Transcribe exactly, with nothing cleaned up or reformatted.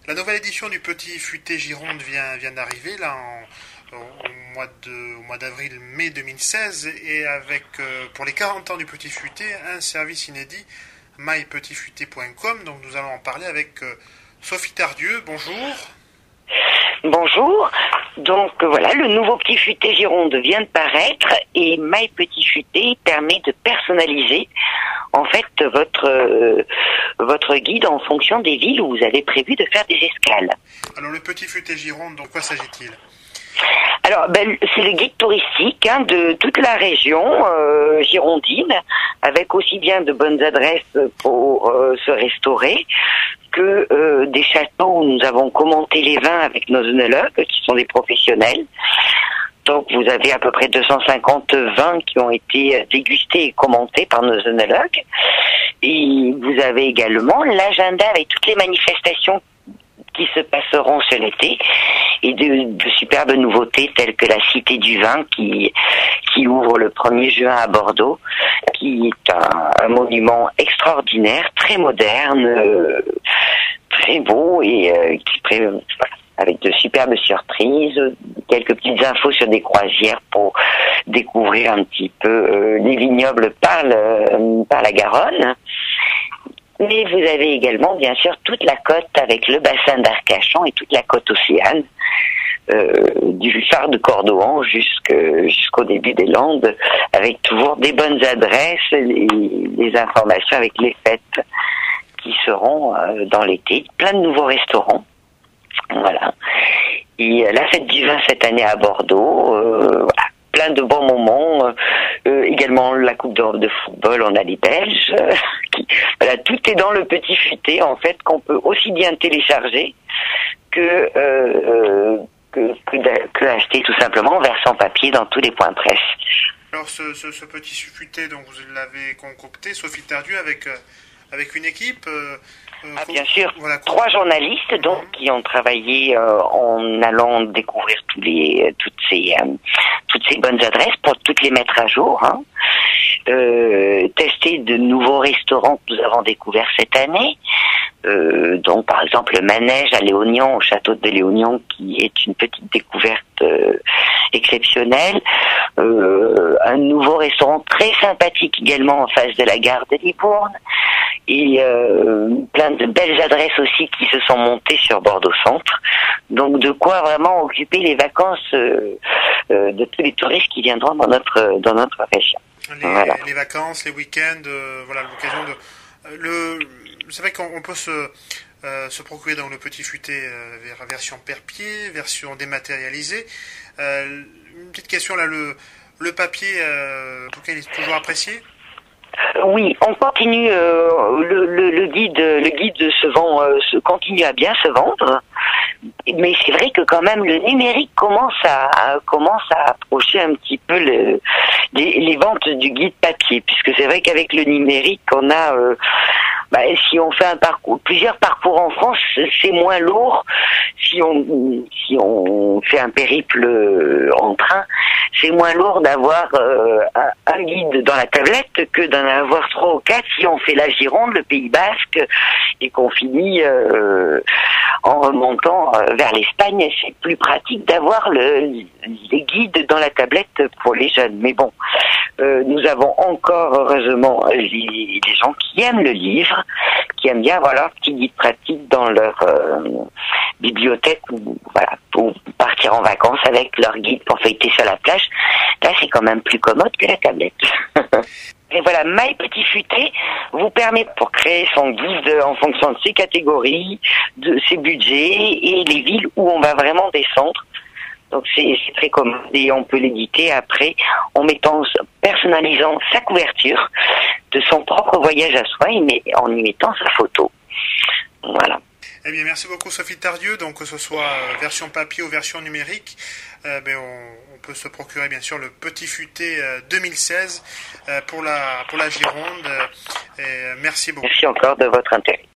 La nouvelle édition du Petit Futé Gironde vient, vient d'arriver là en, au, au mois de, au mois d'avril mai deux mille seize et avec euh, pour les quarante ans du Petit Futé un service inédit my petit futé point com. Donc nous allons en parler avec euh, Sophie Tardieu. Bonjour. Bonjour. Donc voilà, le nouveau Petit Futé Gironde vient de paraître et My Petit Futé permet de personnaliser en fait votre euh, votre guide en fonction des villes où vous avez prévu de faire des escales. Alors le Petit Futé Gironde, de quoi s'agit-il ? Alors, ben, c'est le guide touristique hein, de toute la région euh, girondine, avec aussi bien de bonnes adresses pour euh, se restaurer que euh, des châteaux où nous avons commenté les vins avec nos œnologues, qui sont des professionnels. Donc, vous avez à peu près deux cent cinquante vins qui ont été dégustés et commentés par nos œnologues. Et vous avez également l'agenda avec toutes les manifestations qui se passeront sur l'été et de, de superbes nouveautés telles que la Cité du Vin qui qui ouvre le premier juin à Bordeaux, qui est un, un monument extraordinaire, très moderne, euh, très beau et euh, qui pré- avec de superbes surprises, quelques petites infos sur des croisières pour découvrir un petit peu euh, les vignobles par le, par la Garonne. Mais vous avez également, bien sûr, toute la côte avec le bassin d'Arcachon et toute la côte océane, euh, du phare de Cordouan jusque, jusqu'au début des Landes, avec toujours des bonnes adresses, les, les informations avec les fêtes qui seront euh, dans l'été, plein de nouveaux restaurants. Voilà. Et euh, la fête du vin cette année à Bordeaux, euh, voilà. Plein de bons moments, euh, également la Coupe d'Europe de football, on a les Belges, euh, qui, voilà, tout est dans le Petit Futé en fait qu'on peut aussi bien télécharger que euh, euh, que, que, que acheter tout simplement en version papier dans tous les points de presse. Alors ce, ce, ce Petit Futé, donc vous l'avez concocté, Sophie Tardieu, avec euh, avec une équipe. Euh, Ah, bien sûr, voilà. Trois journalistes donc qui ont travaillé euh, en allant découvrir tous les toutes ces euh, toutes ces bonnes adresses pour toutes les mettre à jour, hein. euh, tester de nouveaux restaurants que nous avons découverts cette année. Euh, donc par exemple le manège à Léognan, au château de Léognan, qui est une petite découverte euh, exceptionnelle. Euh, un nouveau restaurant très sympathique également en face de la gare de Libourne. Et euh, plein de belles adresses aussi qui se sont montées sur Bordeaux Centre. Donc de quoi vraiment occuper les vacances euh, euh, de tous les touristes qui viendront dans notre dans notre région. Les, voilà. les vacances, les week-ends, euh, voilà l'occasion de. Euh, le, c'est vrai qu'on peut se euh, se procurer dans le Petit Futé euh, version papier, version dématérialisée. Euh, une petite question là, le le papier, euh, en tout cas, il est toujours apprécié. Oui, on continue. Euh, le, le, le guide, le guide se vend, euh, se continue à bien se vendre. Mais c'est vrai que quand même le numérique commence à, à commence à approcher un petit peu le, les, les ventes du guide papier, puisque c'est vrai qu'avec le numérique, on a euh, bah, si on fait un parcours, plusieurs parcours en France, c'est moins lourd. Si on si on fait un périple en train, c'est moins lourd d'avoir euh, un, un guide dans la tablette que d'en avoir trois ou quatre si on fait la Gironde, le Pays Basque, et qu'on finit euh, en remontant vers l'Espagne. C'est plus pratique d'avoir le, les guides dans la tablette pour les jeunes. Mais bon, euh, nous avons encore heureusement les, les gens qui aiment le livre, qui aiment bien avoir leur petit guide pratique dans leur euh, bibliothèque, ou voilà, pour partir en vacances avec leur guide pour feuilleter sur la plage. Là, c'est quand même plus commode que la tablette. Et voilà, My Petit Futé vous permet pour créer son guide en fonction de ses catégories, de ses budgets et les villes où on va vraiment descendre. Donc c'est, c'est très commode et on peut l'éditer après en mettant, personnalisant sa couverture de son propre voyage à soi et en y mettant sa photo. Voilà. Eh bien, merci beaucoup Sophie Tardieu. Donc que ce soit euh, version papier ou version numérique, euh, ben, on, on peut se procurer bien sûr le Petit Futé euh, deux mille seize euh, pour la pour la Gironde. Euh, et, euh, merci beaucoup. Merci encore de votre intérêt.